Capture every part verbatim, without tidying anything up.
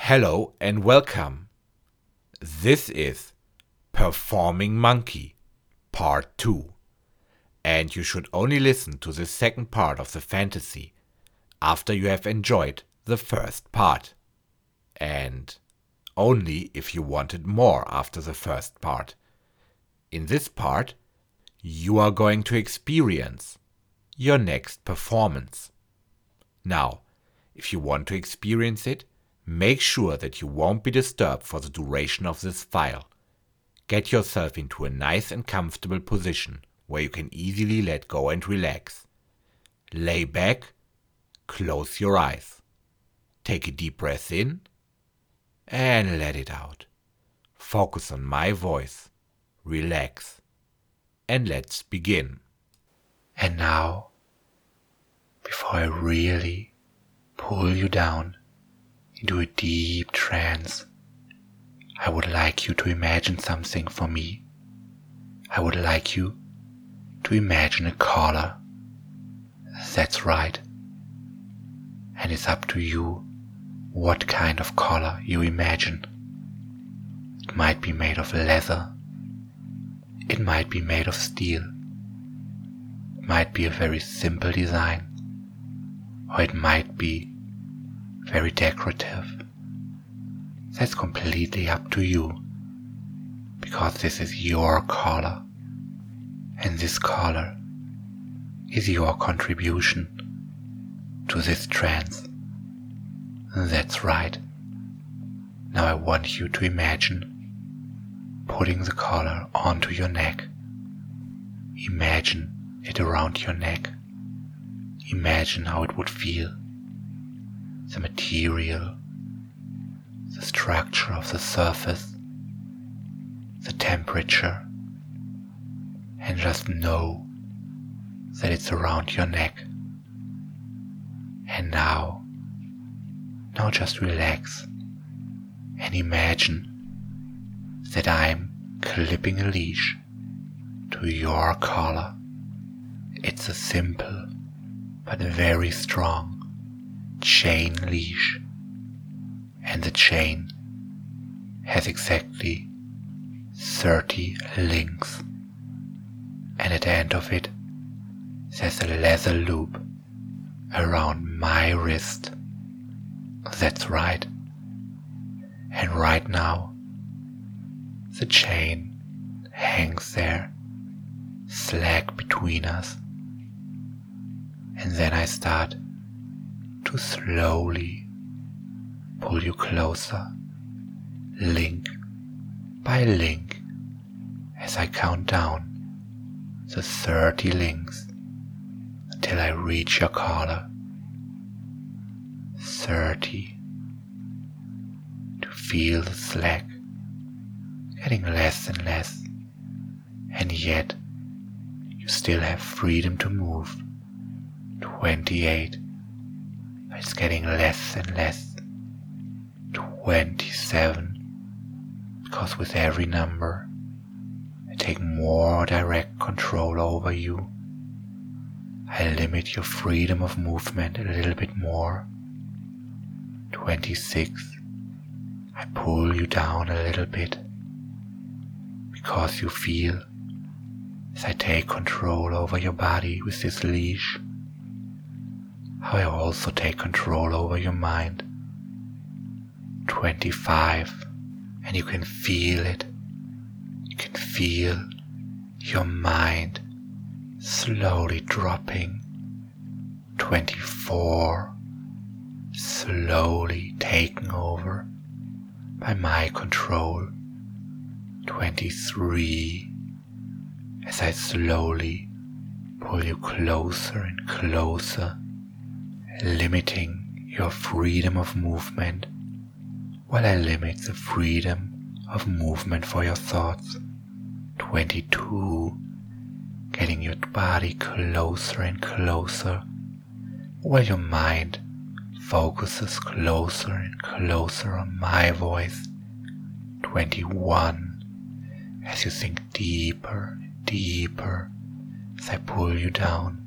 Hello and welcome. This is Performing Monkey, Part two. And you should only listen to the second part of the fantasy after you have enjoyed the first part. And only if you wanted more after the first part. In this part, you are going to experience your next performance. Now, if you want to experience it, make sure that you won't be disturbed for the duration of this file. Get yourself into a nice and comfortable position where you can easily let go and relax. Lay back, close your eyes. Take a deep breath in and let it out. Focus on my voice. Relax. And let's begin. And now, before I really pull you down into a deep trance, I would like you to imagine something for me. I would like you to imagine a collar. That's right. And it's up to you what kind of collar you imagine. It might be made of leather. It might be made of steel. It might be a very simple design. Or it might be very decorative. That's completely up to you, because this is your collar, and this collar is your contribution to this trance. That's right. Now I want you to imagine putting the collar onto your neck. Imagine it around your neck. Imagine how it would feel. The material, the structure of the surface, the temperature, and just know that it's around your neck. And now, now just relax and imagine that I'm clipping a leash to your collar. It's a simple but very strong chain leash, and the chain has exactly thirty links, and at the end of it there's a leather loop around my wrist. That's right. And right now the chain hangs there, slack between us, and then I start to slowly pull you closer, link by link, as I count down the thirty links until I reach your collar. Thirty. To feel the slack getting less and less, and yet you still have freedom to move. Twenty-eight. It's getting less and less. Twenty-seven. Because with every number I take more direct control over you. I limit your freedom of movement a little bit more. Twenty-six. I pull you down a little bit. Because you feel, as I take control over your body with this leash, how I also take control over your mind. Twenty-five. And you can feel it. You can feel your mind slowly dropping. Twenty-four. Slowly taken over by my control. Twenty-three. As I slowly pull you closer and closer, limiting your freedom of movement while I limit the freedom of movement for your thoughts. Twenty-two. Getting your body closer and closer while your mind focuses closer and closer on my voice. Twenty-one. As you sink deeper and deeper as I pull you down.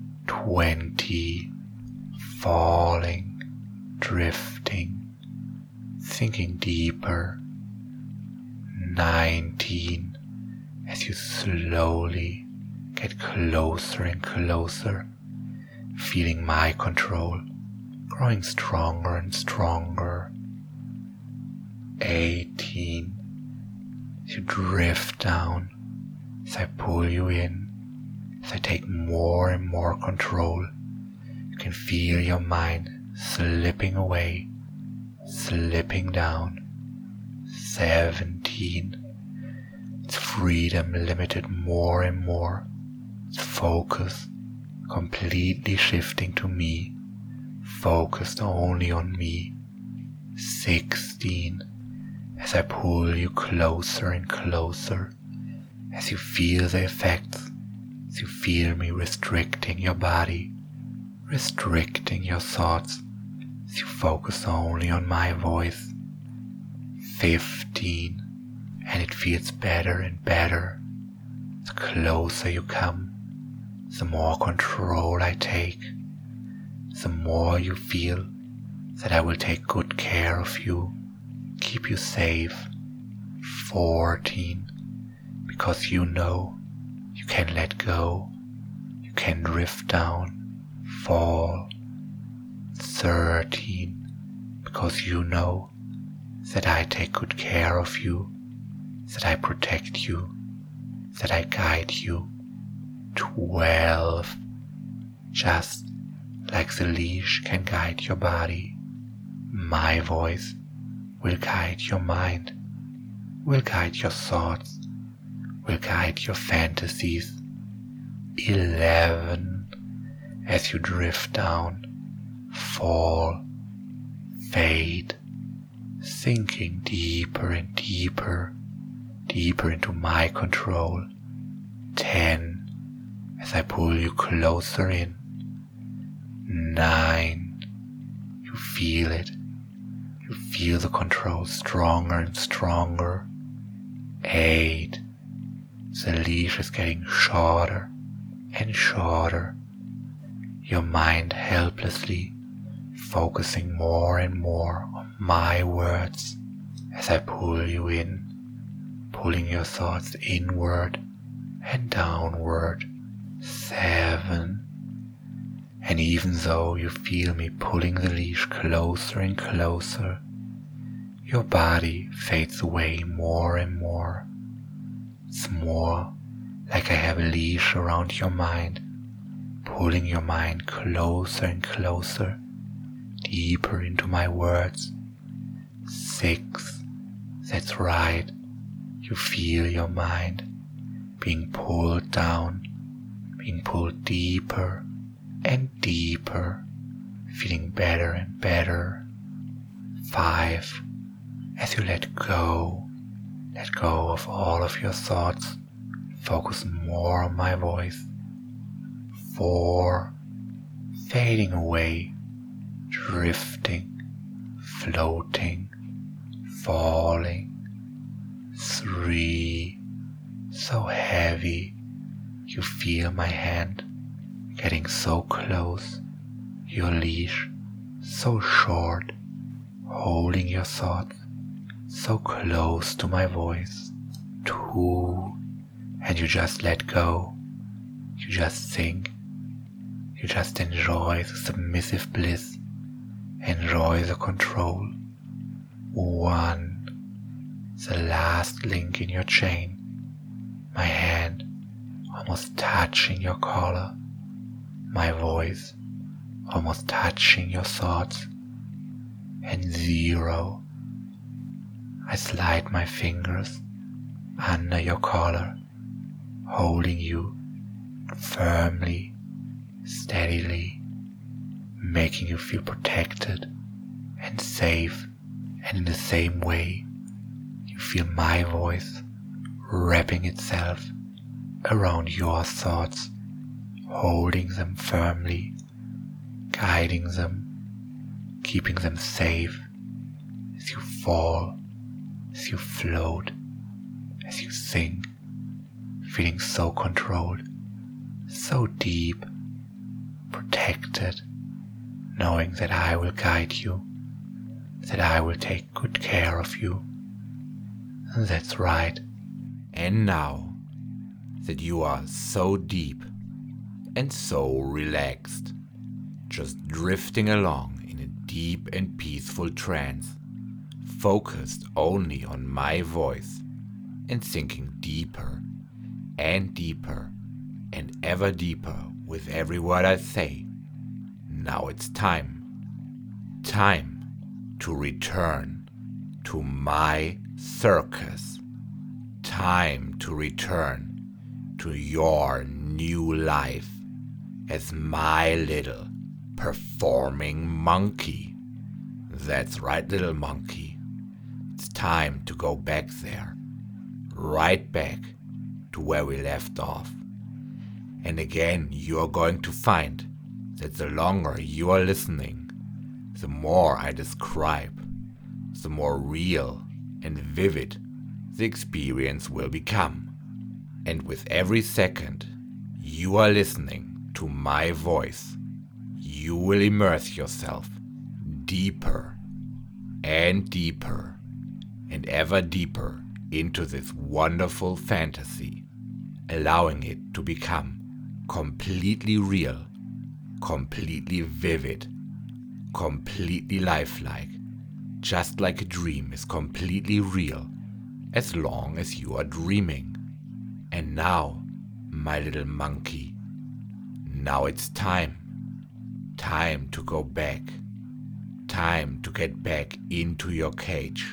Twenty. Falling, drifting, sinking deeper. Nineteen, as you slowly get closer and closer, feeling my control growing stronger and stronger. Eighteen, as you drift down, as I pull you in, as I take more and more control, you can feel your mind slipping away, slipping down. Seventeen, its freedom limited more and more, its focus completely shifting to me, focused only on me. Sixteen, as I pull you closer and closer, as you feel the effects, as you feel me restricting your body, restricting your thoughts, as you focus only on my voice. Fifteen, and it feels better and better. The closer you come, the more control I take, the more you feel that I will take good care of you, keep you safe. Fourteen, because you know you can let go, you can drift down, fall. Thirteen, because you know that I take good care of you, that I protect you, that I guide you. Twelve, just like the leash can guide your body, my voice will guide your mind, will guide your thoughts, will guide your fantasies. Eleven, as you drift down, fall, fade, sinking deeper and deeper, deeper into my control. Ten, as I pull you closer in. Nine, you feel it. You feel the control stronger and stronger. Eight, the leash is getting shorter and shorter. Your mind helplessly focusing more and more on my words as I pull you in, pulling your thoughts inward and downward. Seven, and even though you feel me pulling the leash closer and closer, your body fades away more and more. It's more like I have a leash around your mind, pulling your mind closer and closer, deeper into my words. Six, that's right, you feel your mind being pulled down, being pulled deeper and deeper, feeling better and better. Five, as you let go, let go of all of your thoughts, focus more on my voice. Four, fading away, drifting, floating, falling. Three, so heavy, you feel my hand getting so close, your leash so short, holding your thoughts so close to my voice. Two, and you just let go, you just think, you just enjoy the submissive bliss, enjoy the control. One, the last link in your chain, my hand almost touching your collar, my voice almost touching your thoughts. And zero, I slide my fingers under your collar, holding you firmly, steadily, making you feel protected and safe. And in the same way, you feel my voice wrapping itself around your thoughts, holding them firmly, guiding them, keeping them safe as you fall, as you float, as you sink, feeling so controlled, so deep, protected, knowing that I will guide you, that I will take good care of you. That's right. And now that you are so deep and so relaxed, just drifting along in a deep and peaceful trance, focused only on my voice and sinking deeper and deeper and ever deeper with every word I say. Now it's time, time to return to my circus, time to return to your new life as my little performing monkey. That's right, little monkey. It's time to go back there, right back to where we left off. And again, you are going to find that the longer you are listening, the more I describe, the more real and vivid the experience will become. And with every second you are listening to my voice, you will immerse yourself deeper and deeper and ever deeper into this wonderful fantasy, allowing it to become completely real, completely vivid, completely lifelike, just like a dream is completely real as long as you are dreaming. And now, my little monkey, now it's time. Time to go back. Time to get back into your cage.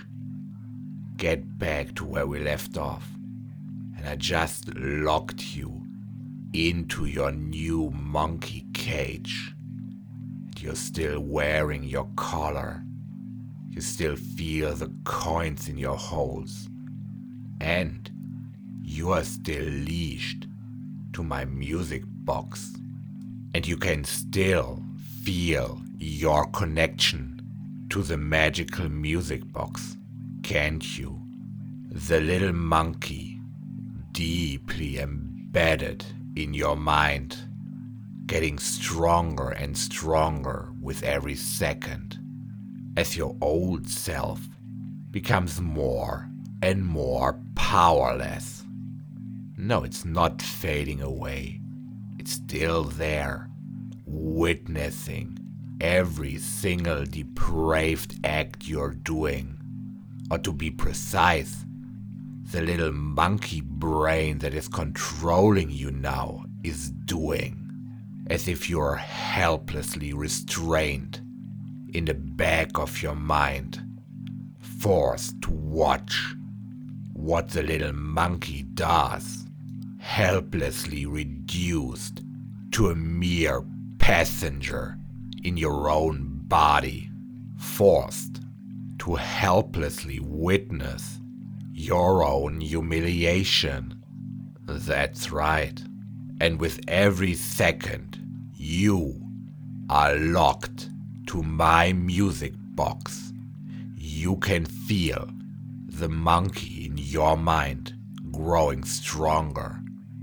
Get back to where we left off. And I just locked you into your new monkey cage. And you're still wearing your collar. You still feel the coins in your holes. And you are still leashed to my music box. And you can still feel your connection to the magical music box, can't you? The little monkey, deeply embedded in your mind, getting stronger and stronger with every second, as your old self becomes more and more powerless. No, it's not fading away. It's still there, witnessing every single depraved act you're doing. Or to be precise, the little monkey brain that is controlling you now is doing, as if you're helplessly restrained in the back of your mind, forced to watch what the little monkey does, helplessly reduced to a mere passenger in your own body, forced to helplessly witness your own humiliation. That's right. And with every second, you are locked to my music box. You can feel the monkey in your mind growing stronger,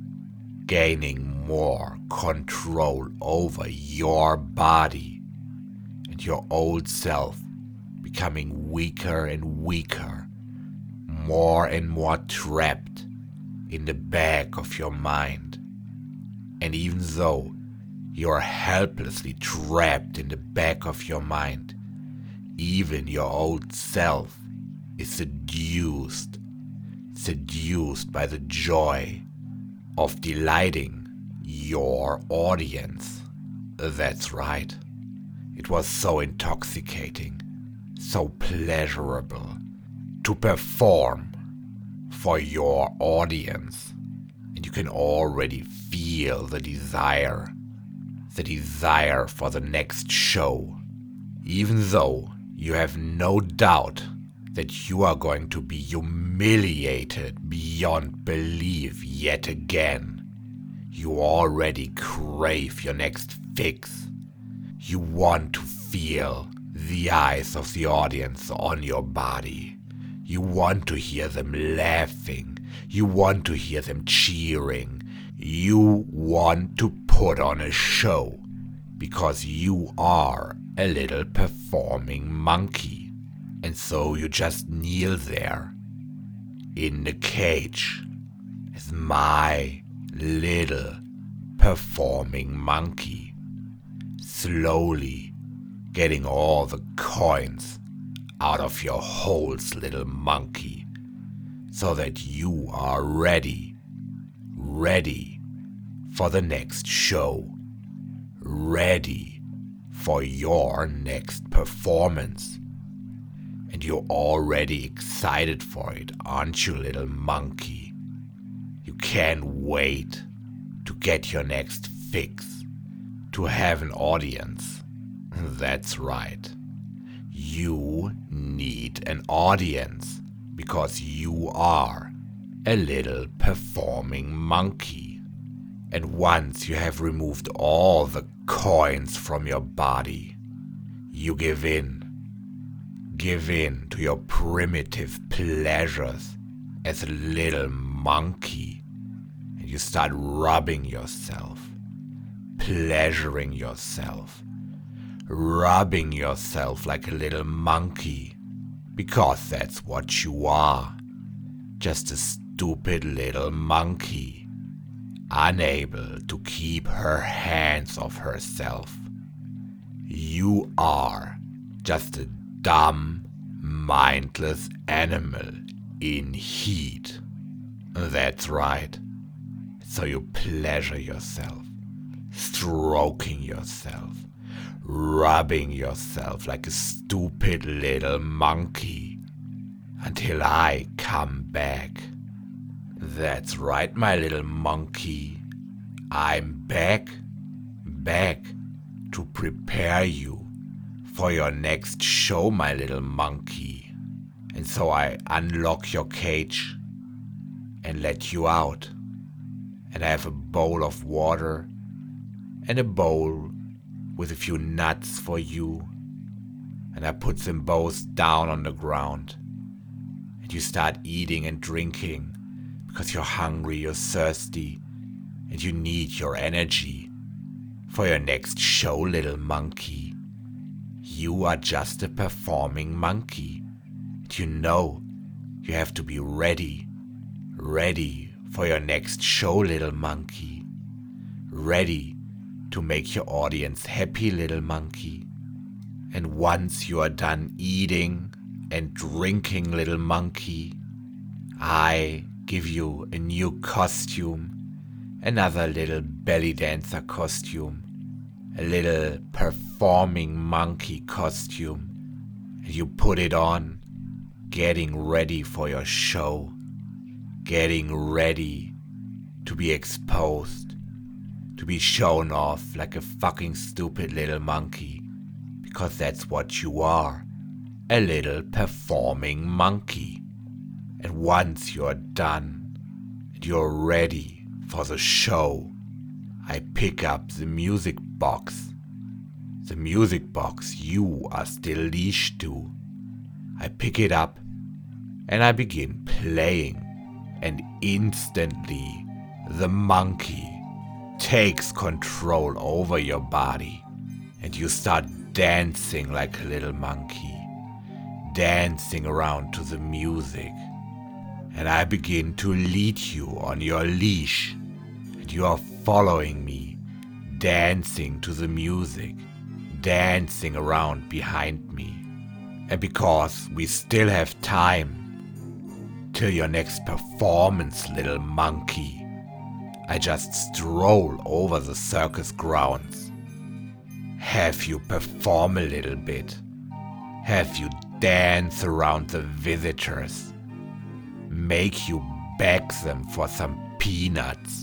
gaining more control over your body, and your old self becoming weaker and weaker, more and more trapped in the back of your mind. And even though you're helplessly trapped in the back of your mind, even your old self is seduced, seduced by the joy of delighting your audience. That's right. It was so intoxicating, so pleasurable to perform for your audience. And you can already feel the desire, the desire for the next show, even though you have no doubt that you are going to be humiliated beyond belief yet again. You already crave your next fix. You want to feel the eyes of the audience on your body. You want to hear them laughing. You want to hear them cheering. You want to put on a show because you are a little performing monkey. And so you just kneel there in the cage as my little performing monkey, slowly getting all the coins out of your holes, little monkey, so that you are ready, ready for the next show, ready for your next performance. And you're already excited for it, aren't you, little monkey? You can't wait to get your next fix, to have an audience. That's right. You need an audience because you are a little performing monkey. And once you have removed all the coins from your body, you give in. Give in to your primitive pleasures as a little monkey, and you start rubbing yourself, pleasuring yourself, rubbing yourself like a little monkey, because that's what you are, just a stupid little monkey, unable to keep her hands off herself. You are just a dumb, mindless animal in heat. That's right. So you pleasure yourself, stroking yourself, rubbing yourself like a stupid little monkey until I come back. That's right, my little monkey. I'm back, back to prepare you for your next show, my little monkey. And so I unlock your cage and let you out. And I have a bowl of water and a bowl with a few nuts for you. And I put them both down on the ground. And you start eating and drinking because you're hungry, you're thirsty, and you need your energy for your next show, little monkey. You are just a performing monkey. And you know you have to be ready, ready for your next show, little monkey. Ready to make your audience happy, little monkey. And once you are done eating and drinking, little monkey, I give you a new costume, another little belly dancer costume, a little performing monkey costume, and you put it on, getting ready for your show, getting ready to be exposed, to be shown off like a fucking stupid little monkey, because that's what you are, a little performing monkey. And once you're done and you're ready for the show, I pick up the music box. The music box you are still leashed to. I pick it up and I begin playing, and instantly the monkey takes control over your body and you start dancing like a little monkey, dancing around to the music. And I begin to lead you on your leash, and you are following me, dancing to the music, dancing around behind me. And because we still have time till your next performance, little monkey, I just stroll over the circus grounds, have you perform a little bit, have you dance around the visitors, make you beg them for some peanuts.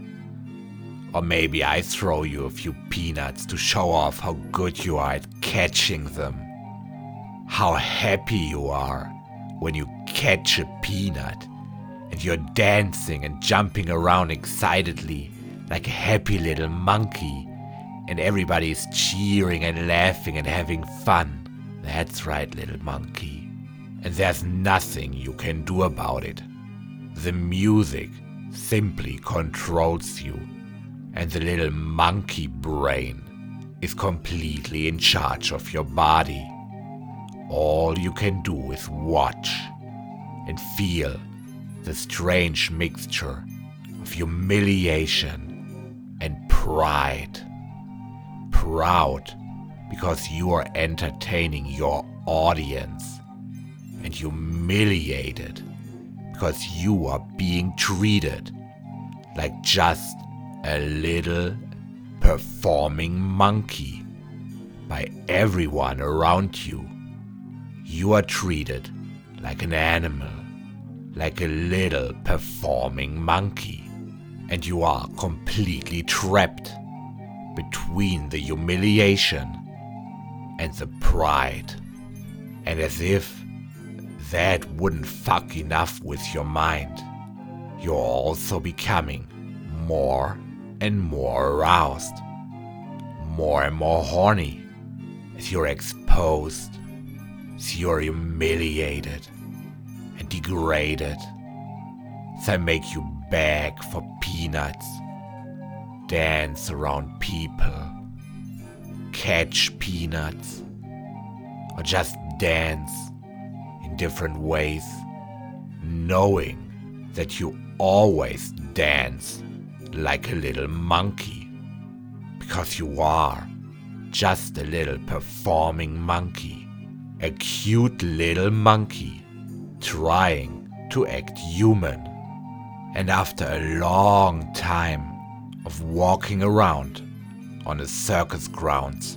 Or maybe I throw you a few peanuts to show off how good you are at catching them. How happy you are when you catch a peanut and you're dancing and jumping around excitedly like a happy little monkey, and everybody is cheering and laughing and having fun. That's right, little monkey. And there's nothing you can do about it. The music simply controls you, and the little monkey brain is completely in charge of your body. all you can do is watch and feel the strange mixture of humiliation and pride. Proud because you are entertaining your audience, and humiliated because you are being treated like just a little performing monkey by everyone around you. You are treated like an animal, like a little performing monkey, and you are completely trapped between the humiliation and the pride. And as if that wouldn't fuck enough with your mind, you're also becoming more and more aroused, more and more horny, as you're exposed, as you're humiliated and degraded. They make you beg for peanuts, dance around people, catch peanuts, or just dance in different ways, knowing that you always dance like a little monkey, because you are just a little performing monkey, a cute little monkey trying to act human. And after a long time of walking around on the circus grounds,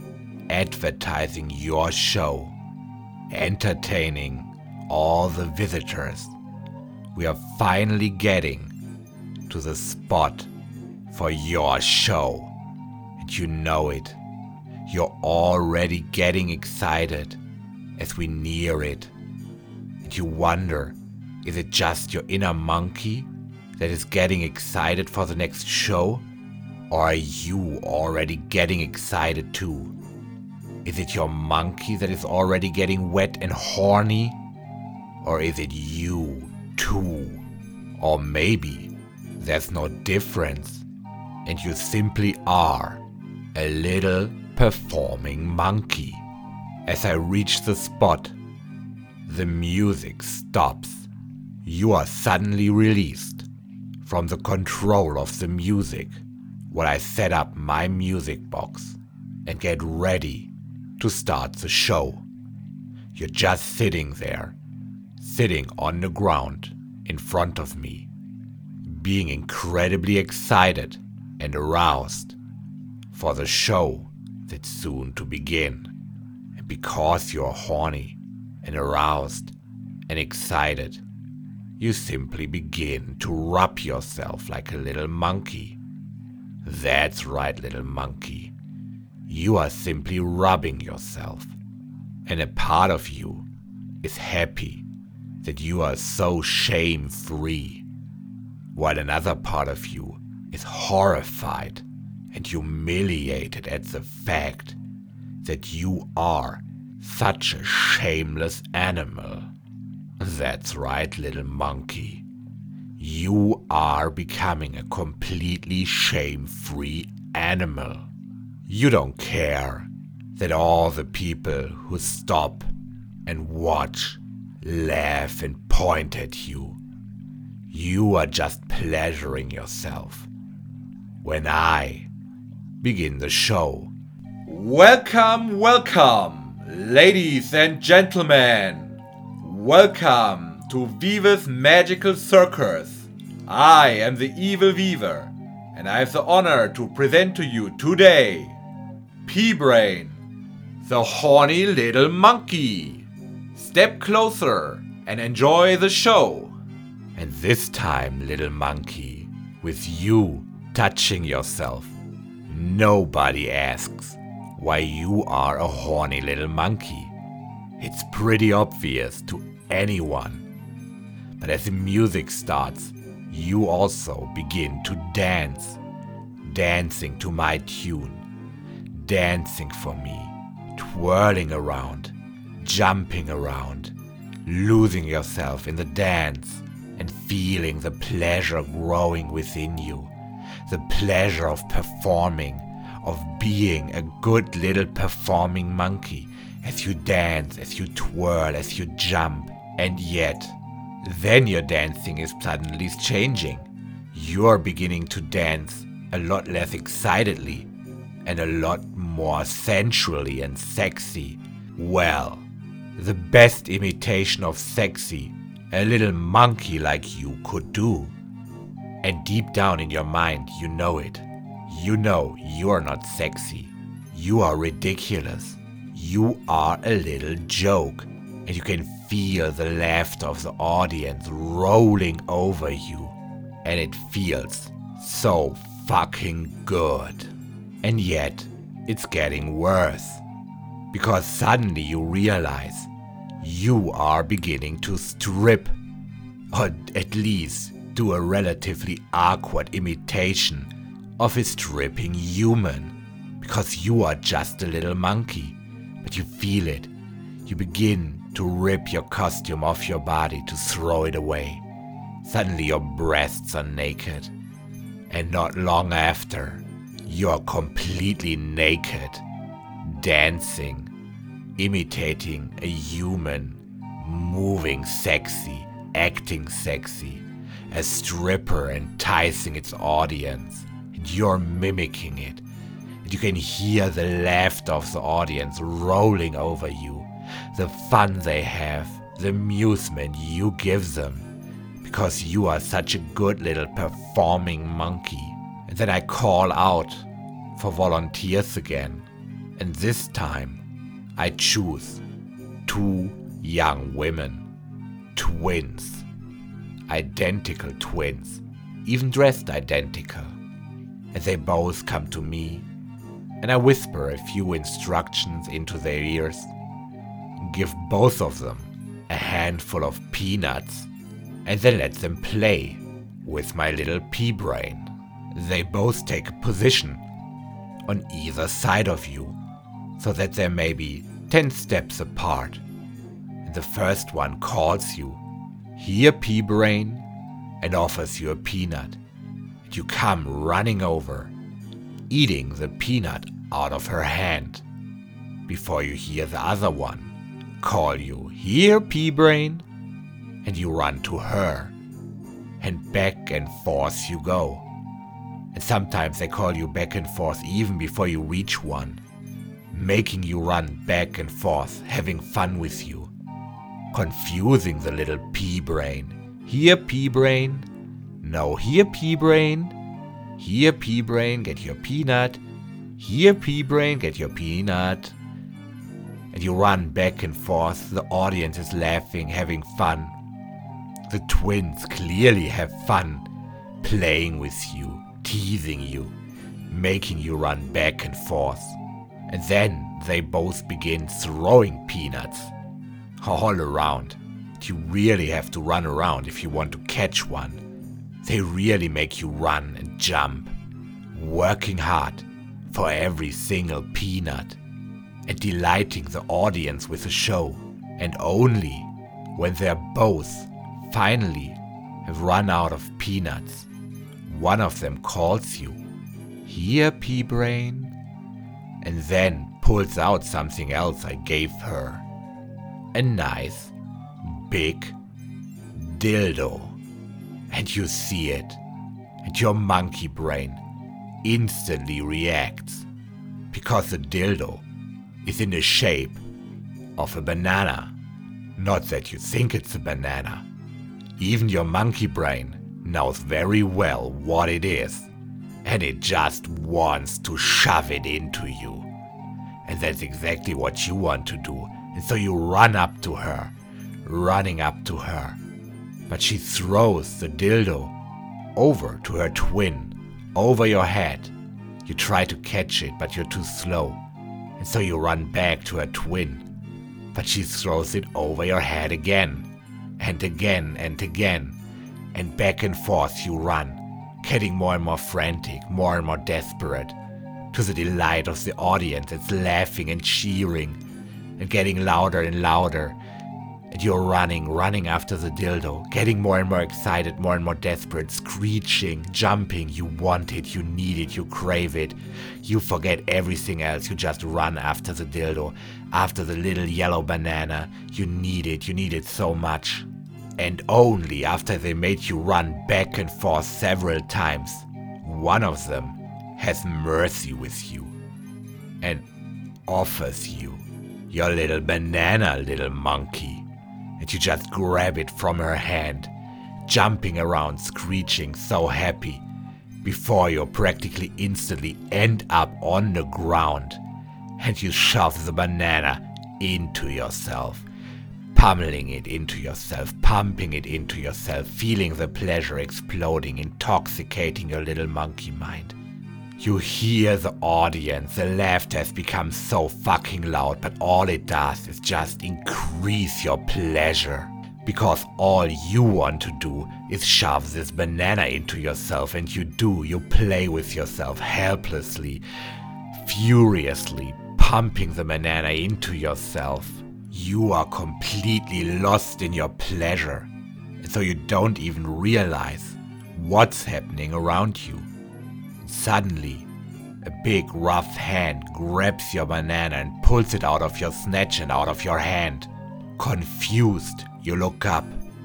advertising your show, entertaining all the visitors, we are finally getting to the spot for your show. And you know it. You're already getting excited as we near it. And you wonder, is it just your inner monkey that is getting excited for the next show? Or are you already getting excited too? Is it your monkey that is already getting wet and horny? Or is it you too? Or maybe there's no difference and you simply are a little performing monkey. As I reach the spot, the music stops. You are suddenly released from the control of the music while I set up my music box and get ready to start the show. You're just sitting there, sitting on the ground in front of me, being incredibly excited and aroused for the show that's soon to begin. And because you're horny and aroused and excited, you simply begin to rub yourself like a little monkey. That's right, little monkey. You are simply rubbing yourself, and a part of you is happy that you are so shame-free, while another part of you is horrified and humiliated at the fact that you are such a shameless animal. That's right, little monkey. You are becoming a completely shame-free animal. You don't care that all the people who stop and watch, laugh and point at you. You are just pleasuring yourself. When I begin the show. Welcome, welcome, ladies and gentlemen. Welcome to Weaver's Magical Circus. I am the Evil Weaver, and I have the honor to present to you today P-Brain, the horny little monkey. Step closer and enjoy the show. And this time, little monkey, with you touching yourself, nobody asks why you are a horny little monkey. It's pretty obvious to anyone. But as the music starts, you also begin to dance, dancing to my tune, dancing for me, twirling around, jumping around, losing yourself in the dance and feeling the pleasure growing within you, the pleasure of performing, of being a good little performing monkey, as you dance, as you twirl, as you jump. And yet, then your dancing is suddenly changing. You're beginning to dance a lot less excitedly and a lot more sensually and sexy. Well, the best imitation of sexy a little monkey like you could do. And deep down in your mind, you know it. You know you're not sexy. You are ridiculous. You are a little joke. And you can feel the laughter of the audience rolling over you. And it feels so fucking good. And yet, it's getting worse. Because suddenly you realize you are beginning to strip. Or at least do a relatively awkward imitation of a stripping human. Because you are just a little monkey. But you feel it. You begin to rip your costume off your body to throw it away. Suddenly your breasts are naked. And not long after, you're completely naked, dancing, imitating a human, moving sexy, acting sexy, a stripper enticing its audience, and you're mimicking it. And you can hear the laughter of the audience rolling over you, the fun they have, the amusement you give them, because you are such a good little performing monkey. And then I call out for volunteers again, and this time I choose two young women, twins, identical twins, even dressed identical. And they both come to me, and I whisper a few instructions into their ears, give both of them a handful of peanuts, and then let them play with my little pea brain. They both take a position on either side of you, so that they may be ten steps apart. And the first one calls you, "Here, pea brain," and offers you a peanut. And you come running over, eating the peanut out of her hand, before you hear the other one call you, "Here, pea brain," and you run to her, and back and forth you go. And sometimes they call you back and forth even before you reach one, making you run back and forth, having fun with you, confusing the little pea brain. "Here, pea brain," "No, here, pea brain," "Here, pea brain, get your peanut," "Here, pea brain, get your peanut." And you run back and forth, the audience is laughing, having fun. The twins clearly have fun playing with you, teasing you, making you run back and forth. And then they both begin throwing peanuts all around. You really have to run around if you want to catch one. They really make you run and jump, working hard for every single peanut and delighting the audience with the show. And only when they're both finally have run out of peanuts, one of them calls you, "Here, pea brain," and then pulls out something else I gave her. A nice, big dildo. And you see it, and your monkey brain instantly reacts, because the dildo is in the shape of a banana. Not that you think it's a banana. Even your monkey brain knows very well what it is, and it just wants to shove it into you. And that's exactly what you want to do. And so you run up to her, running up to her. But she throws the dildo over to her twin, over your head. You try to catch it, but you're too slow. And so you run back to her twin. But she throws it over your head again, and again and again. And back and forth you run, getting more and more frantic, more and more desperate, to the delight of the audience that's laughing and cheering, and getting louder and louder. And you're running, running after the dildo, getting more and more excited, more and more desperate, screeching, jumping. You want it, you need it, you crave it. You forget everything else, you just run after the dildo, after the little yellow banana. You need it, you need it so much. And only after they made you run back and forth several times, one of them has mercy with you and offers you your little banana, little monkey. And you just grab it from her hand, jumping around, screeching, so happy, before you practically instantly end up on the ground, and you shove the banana into yourself, pummeling it into yourself, pumping it into yourself, feeling the pleasure exploding, intoxicating your little monkey mind. You hear the audience, the laughter has become so fucking loud, but all it does is just increase your pleasure. Because all you want to do is shove this banana into yourself, and you do, you play with yourself helplessly, furiously, pumping the banana into yourself. You are completely lost in your pleasure, and so you don't even realize what's happening around you. Suddenly, a big rough hand grabs your banana and pulls it out of your snatch and out of your hand. Confused, you look up.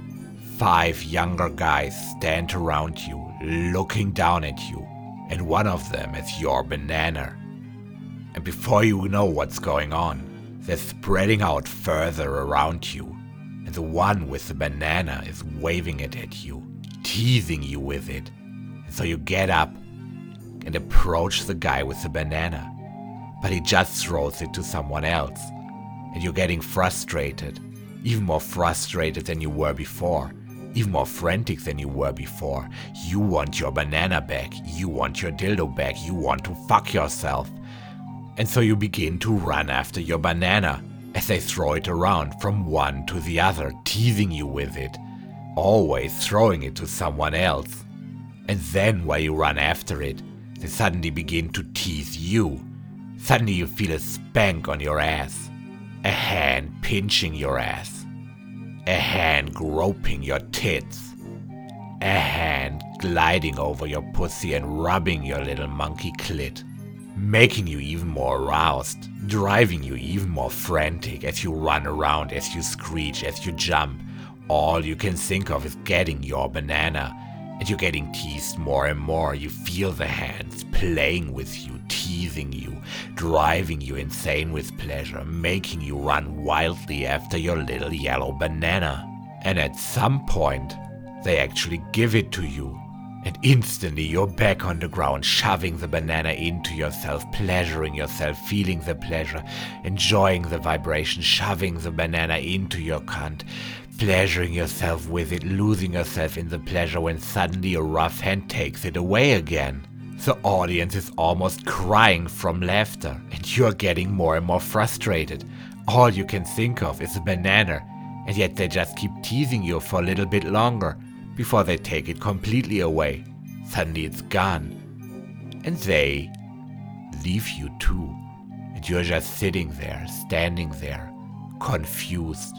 Five younger guys stand around you, looking down at you, and one of them is your banana. And before you know what's going on, they're spreading out further around you, and the one with the banana is waving it at you, teasing you with it. And so you get up and approach the guy with the banana, but he just throws it to someone else, and you're getting frustrated, even more frustrated than you were before, even more frantic than you were before. You want your banana back, you want your dildo back, you want to fuck yourself. And so you begin to run after your banana as they throw it around from one to the other, teasing you with it, always throwing it to someone else. And then while you run after it, they suddenly begin to tease you. Suddenly you feel a spank on your ass, a hand pinching your ass, a hand groping your tits, a hand gliding over your pussy and rubbing your little monkey clit, making you even more aroused, driving you even more frantic as you run around, as you screech, as you jump. All you can think of is getting your banana. And you're getting teased more and more. You feel the hands playing with you, teasing you, driving you insane with pleasure, making you run wildly after your little yellow banana. And at some point, they actually give it to you. And instantly you're back on the ground, shoving the banana into yourself, pleasuring yourself, feeling the pleasure, enjoying the vibration, shoving the banana into your cunt, pleasuring yourself with it, losing yourself in the pleasure when suddenly a rough hand takes it away again. The audience is almost crying from laughter, and you're getting more and more frustrated. All you can think of is a banana, and yet they just keep teasing you for a little bit longer before they take it completely away. Suddenly it's gone, and they leave you too, and you're just sitting there, standing there, confused,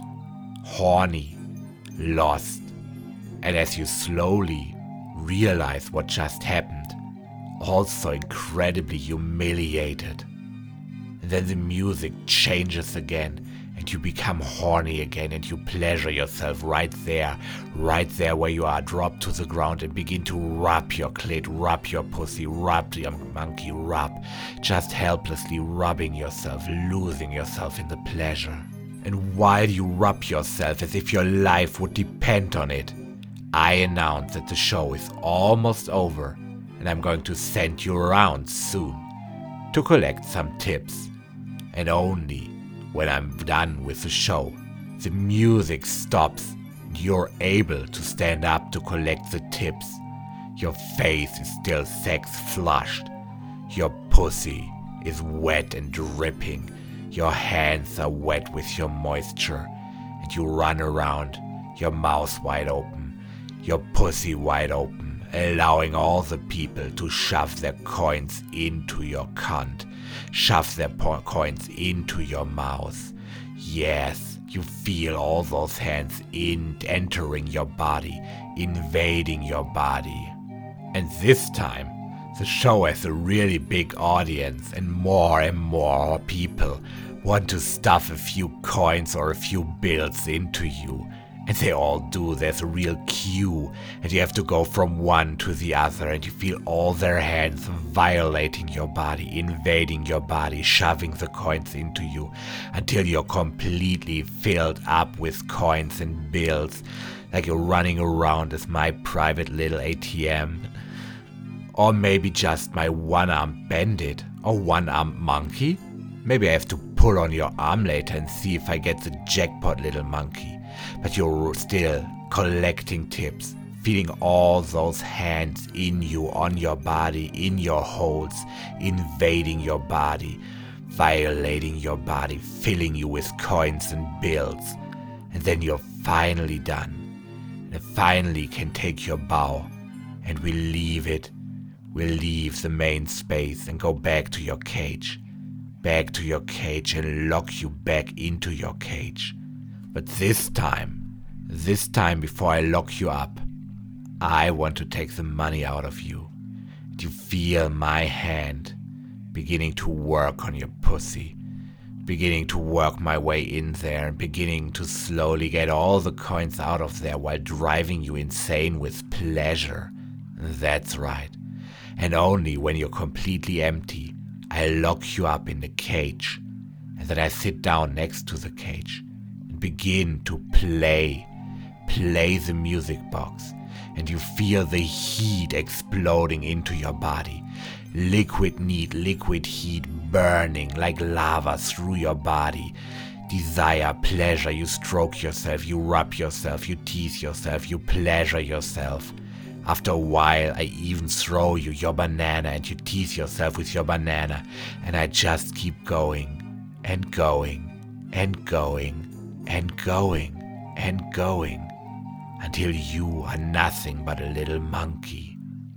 horny, lost. And as you slowly realize what just happened, also incredibly humiliated, and then the music changes again, and you become horny again, and you pleasure yourself right there, right there where you are, drop to the ground and begin to rub your clit, rub your pussy, rub your monkey, rub, just helplessly rubbing yourself, losing yourself in the pleasure. And while you rub yourself as if your life would depend on it, I announce that the show is almost over, and I'm going to send you around soon to collect some tips. And only when I'm done with the show, the music stops and you're able to stand up to collect the tips. Your face is still sex flushed. Your pussy is wet and dripping. Your hands are wet with your moisture, and you run around, your mouth wide open, your pussy wide open, allowing all the people to shove their coins into your cunt, shove their po- coins into your mouth. Yes, You feel all those hands in entering your body, invading your body. And this time, the show has a really big audience, and more and more people want to stuff a few coins or a few bills into you. And they all do. There's a real queue, and you have to go from one to the other, and you feel all their hands violating your body, invading your body, shoving the coins into you until you're completely filled up with coins and bills, like you're running around as my private little A T M. Or maybe just my one-armed bandit or one-armed monkey. Maybe I have to pull on your arm later and see if I get the jackpot, little monkey. But you're still collecting tips, feeling all those hands in you, on your body, in your holds, invading your body, violating your body, filling you with coins and bills. And then you're finally done. And finally can take your bow, and we leave it. We'll leave the main space and go back to your cage. Back to your cage and lock you back into your cage. But this time, this time before I lock you up, I want to take the money out of you. You feel my hand beginning to work on your pussy, beginning to work my way in there and beginning to slowly get all the coins out of there while driving you insane with pleasure. That's right. And only when you're completely empty, I lock you up in the cage, and then I sit down next to the cage and begin to play, play the music box, and you feel the heat exploding into your body. Liquid need, liquid heat burning like lava through your body. Desire, pleasure, you stroke yourself, you rub yourself, you tease yourself, you pleasure yourself. After a while, I even throw you your banana and you tease yourself with your banana. And I just keep going and going and going and going and going until you are nothing but a little monkey.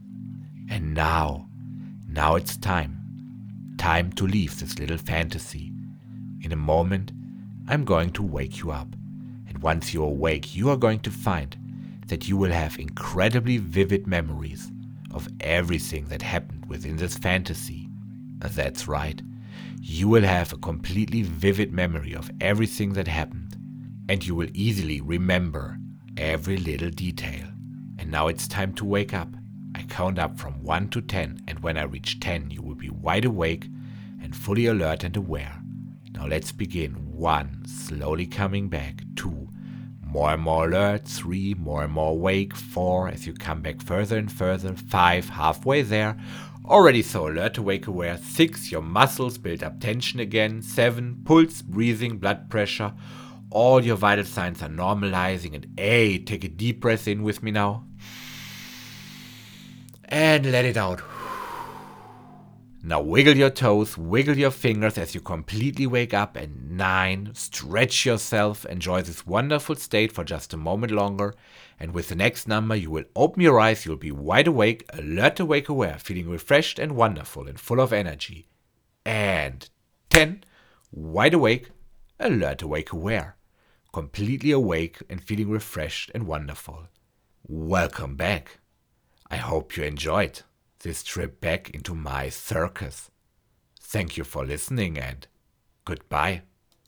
And now, now it's time. Time to leave this little fantasy. In a moment, I'm going to wake you up. And once you're awake, you are going to find that you will have incredibly vivid memories of everything that happened within this fantasy. That's right. You will have a completely vivid memory of everything that happened, and you will easily remember every little detail. And now it's time to wake up. I count up from one to ten, and when I reach ten, you will be wide awake and fully alert and aware. Now let's begin. One, slowly coming back. Two, more and more alert. Three, more and more awake. Four, as you come back further and further. Five, halfway there. Already so alert, awake, aware. Six, your muscles build up tension again. Seven, pulse, breathing, blood pressure. All your vital signs are normalizing. And eight, take a deep breath in with me now. And let it out. Now wiggle your toes, wiggle your fingers as you completely wake up. And nine, stretch yourself, enjoy this wonderful state for just a moment longer. And with the next number, you will open your eyes, you'll be wide awake, alert, awake, aware, feeling refreshed and wonderful and full of energy. And ten, wide awake, alert, awake, aware, completely awake and feeling refreshed and wonderful. Welcome back. I hope you enjoyed this trip back into my circus. Thank you for listening and goodbye.